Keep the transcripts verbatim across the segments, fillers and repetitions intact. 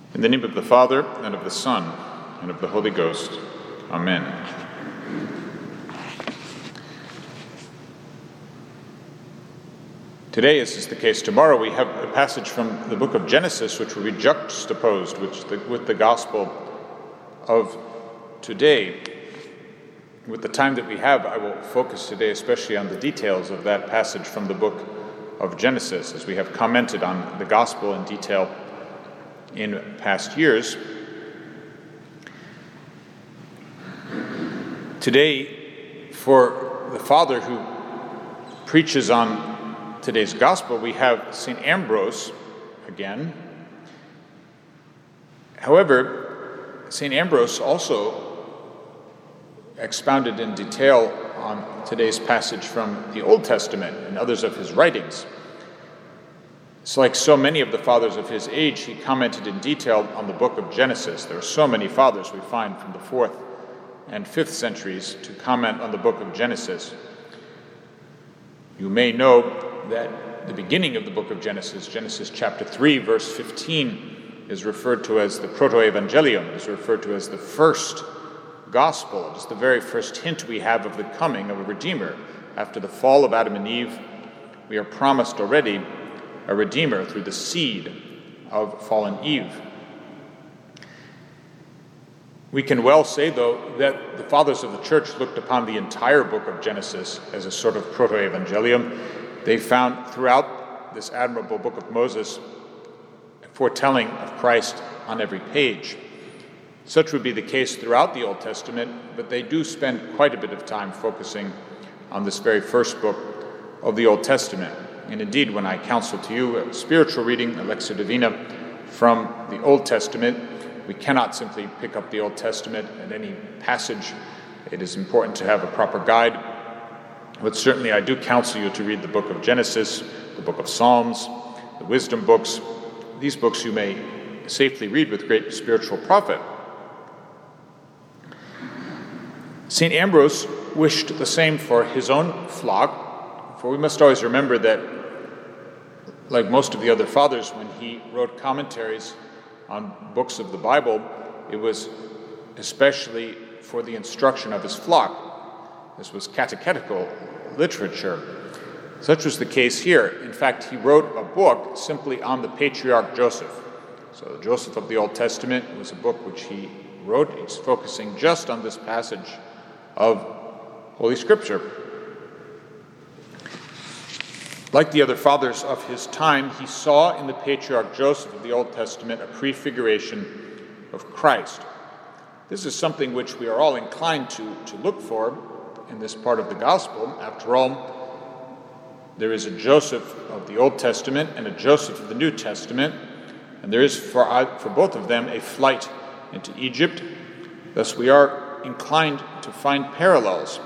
In the name of the Father, and of the Son, and of the Holy Ghost. Amen. Today, as is the case tomorrow, we have a passage from the book of Genesis which will be juxtaposed with the, with the gospel of today. With the time that we have, I will focus today especially on the details of that passage from the book of Genesis, as we have commented on the gospel in detail in past years. Today, for the father who preaches on today's gospel, we have Saint Ambrose again. However, Saint Ambrose also expounded in detail on today's passage from the Old Testament and others of his writings. It's like so many of the fathers of his age, he commented in detail on the book of Genesis. There are so many fathers we find from the fourth and fifth centuries to comment on the book of Genesis. You may know that the beginning of the book of Genesis, Genesis chapter three, verse fifteen, is referred to as the Proto-Evangelium, is referred to as the first gospel. It is the very first hint we have of the coming of a Redeemer. After the fall of Adam and Eve, we are promised already a Redeemer through the seed of fallen Eve. We can well say, though, that the fathers of the church looked upon the entire book of Genesis as a sort of proto-evangelium. They found throughout this admirable book of Moses a foretelling of Christ on every page. Such would be the case throughout the Old Testament, but they do spend quite a bit of time focusing on this very first book of the Old Testament. And indeed, when I counsel to you a spiritual reading, a Lectio Divina, from the Old Testament, we cannot simply pick up the Old Testament at any passage. It is important to have a proper guide. But certainly I do counsel you to read the book of Genesis, the book of Psalms, the wisdom books. These books you may safely read with great spiritual profit. Saint Ambrose wished the same for his own flock, for we must always remember that, like most of the other fathers, when he wrote commentaries on books of the Bible, it was especially for the instruction of his flock. This was catechetical literature. Such was the case here. In fact, he wrote a book simply on the patriarch Joseph. So Joseph of the Old Testament was a book which he wrote. He's focusing just on this passage of Holy Scripture. Like the other fathers of his time, he saw in the patriarch Joseph of the Old Testament a prefiguration of Christ. This is something which we are all inclined to, to look for in this part of the gospel. After all, there is a Joseph of the Old Testament and a Joseph of the New Testament, and there is for, for both of them a flight into Egypt. Thus we are inclined to find parallels.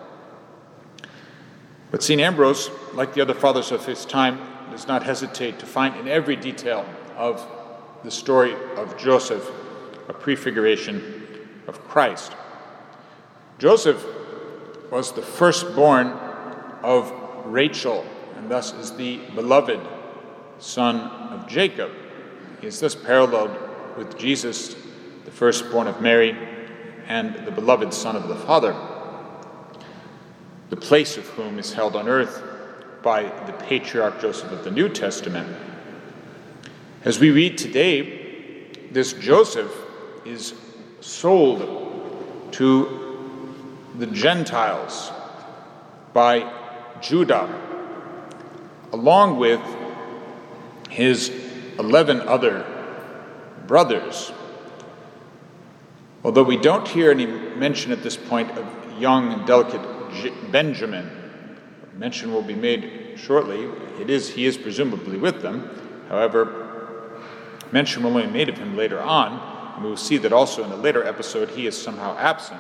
But Saint Ambrose, like the other fathers of his time, does not hesitate to find in every detail of the story of Joseph a prefiguration of Christ. Joseph was the firstborn of Rachel, and thus is the beloved son of Jacob. He is thus paralleled with Jesus, the firstborn of Mary, and the beloved son of the Father, the place of whom is held on earth by the patriarch Joseph of the New Testament. As we read today, this Joseph is sold to the Gentiles by Judah, along with his eleven other brothers. Although we don't hear any mention at this point of young and delicate Benjamin, mention will be made shortly. It is he is presumably with them. However, mention will be made of him later on, and we will see that also in a later episode he is somehow absent.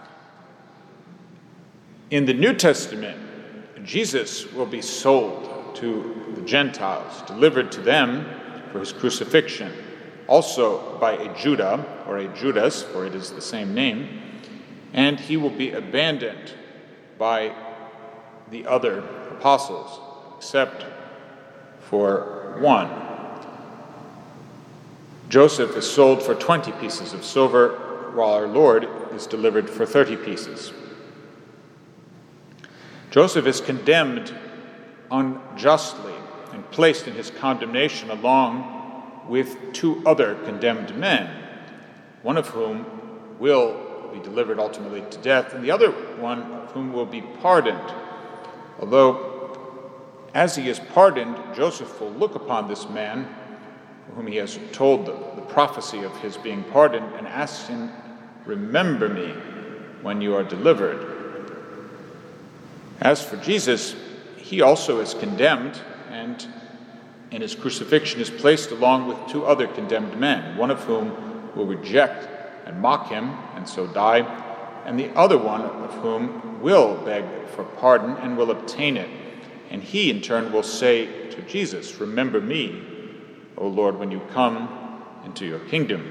In the New Testament, Jesus will be sold to the Gentiles, delivered to them for his crucifixion, also by a Judah, or a Judas, for it is the same name, and he will be abandoned by the other apostles, except for one. Joseph is sold for twenty pieces of silver, while our Lord is delivered for thirty pieces. Joseph is condemned unjustly and placed in his condemnation along with two other condemned men, one of whom will be delivered ultimately to death, and the other one of whom will be pardoned. Although, as he is pardoned, Joseph will look upon this man, for whom he has told the, the prophecy of his being pardoned, and asks him, "Remember me when you are delivered." As for Jesus, he also is condemned, and in his crucifixion is placed along with two other condemned men, one of whom will reject and mock him and so die, and the other one of whom will beg for pardon and will obtain it. And he in turn will say to Jesus, "Remember me, O Lord, when you come into your kingdom."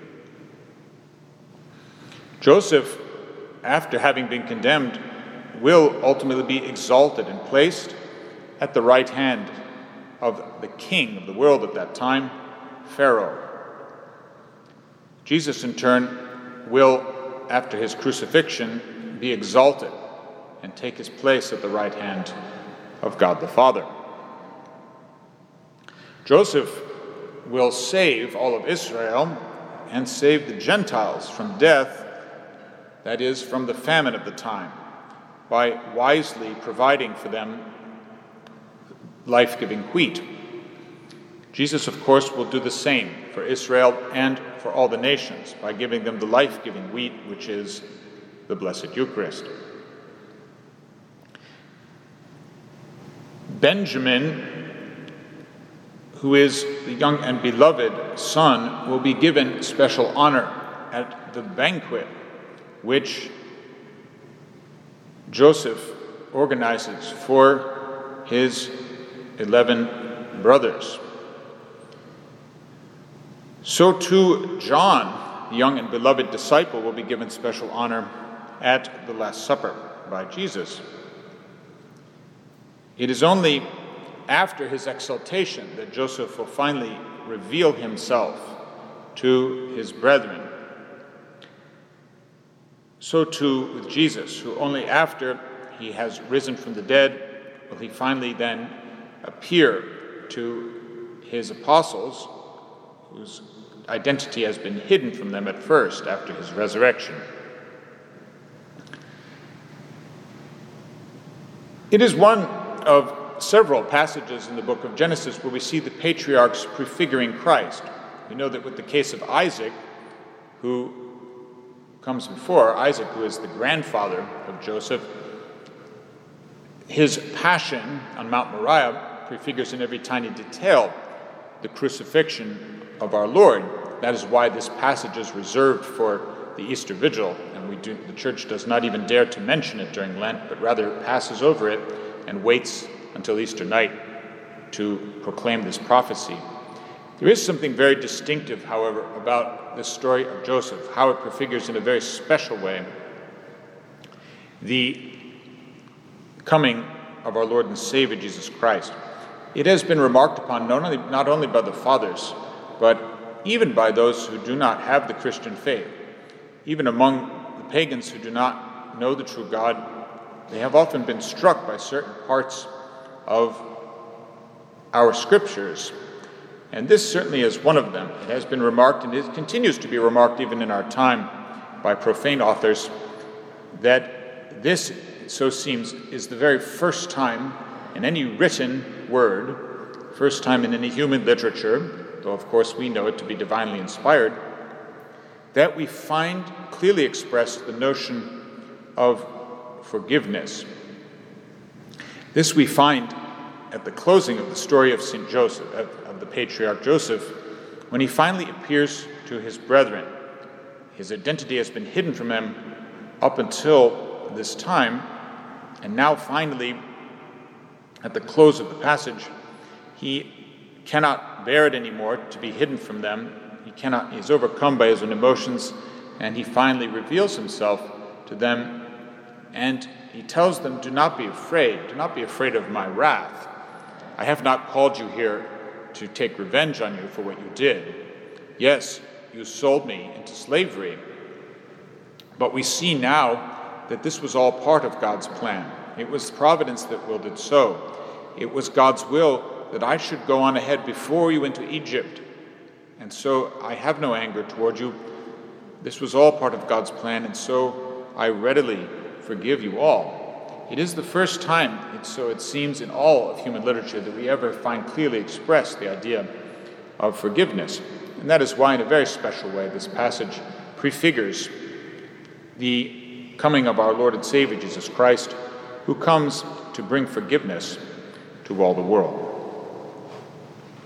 Joseph, after having been condemned, will ultimately be exalted and placed at the right hand of the king of the world at that time, Pharaoh. Jesus, in turn, will, after his crucifixion, be exalted and take his place at the right hand of God the Father. Joseph will save all of Israel and save the Gentiles from death, that is, from the famine of the time, by wisely providing for them life-giving wheat. Jesus, of course, will do the same for Israel and for all the nations by giving them the life-giving wheat, which is the Blessed Eucharist. Benjamin, who is the young and beloved son, will be given special honor at the banquet which Joseph organizes for his eleven brothers. So too, John, the young and beloved disciple, will be given special honor at the Last Supper by Jesus. It is only after his exaltation that Joseph will finally reveal himself to his brethren. So too with Jesus, who only after he has risen from the dead will he finally then appear to his apostles, whose identity has been hidden from them at first after his resurrection. It is one of several passages in the book of Genesis where we see the patriarchs prefiguring Christ. We know that with the case of Isaac, who comes before, Isaac, who is the grandfather of Joseph, his passion on Mount Moriah prefigures in every tiny detail the crucifixion of our Lord. That is why this passage is reserved for the Easter Vigil, and we do, the Church does not even dare to mention it during Lent, but rather passes over it and waits until Easter night to proclaim this prophecy. There is something very distinctive, however, about the story of Joseph, how it prefigures in a very special way the coming of our Lord and Savior Jesus Christ. It has been remarked upon not only, not only by the fathers, but even by those who do not have the Christian faith. Even among the pagans who do not know the true God, they have often been struck by certain parts of our scriptures. And this certainly is one of them. It has been remarked, and it continues to be remarked even in our time by profane authors, that this, so seems, is the very first time in any written word, first time in any human literature, though of course we know it to be divinely inspired, that we find clearly expressed the notion of forgiveness. This we find at the closing of the story of Saint Joseph, of, of the patriarch Joseph, when he finally appears to his brethren. His identity has been hidden from him up until this time, and now finally, at the close of the passage, he cannot bear it anymore to be hidden from them. He cannot, he is overcome by his own emotions, and he finally reveals himself to them, and he tells them, "Do not be afraid, do not be afraid of my wrath. I have not called you here to take revenge on you for what you did, Yes, you sold me into slavery. But we see now that this was all part of God's plan. It was providence that willed it so. It was God's will that I should go on ahead before you into Egypt. And so I have no anger toward you. This was all part of God's plan, and so I readily forgive you all. It is the first time, it, so it seems, in all of human literature that we ever find clearly expressed the idea of forgiveness. And that is why, in a very special way, this passage prefigures the coming of our Lord and Savior Jesus Christ, who comes to bring forgiveness to all the world.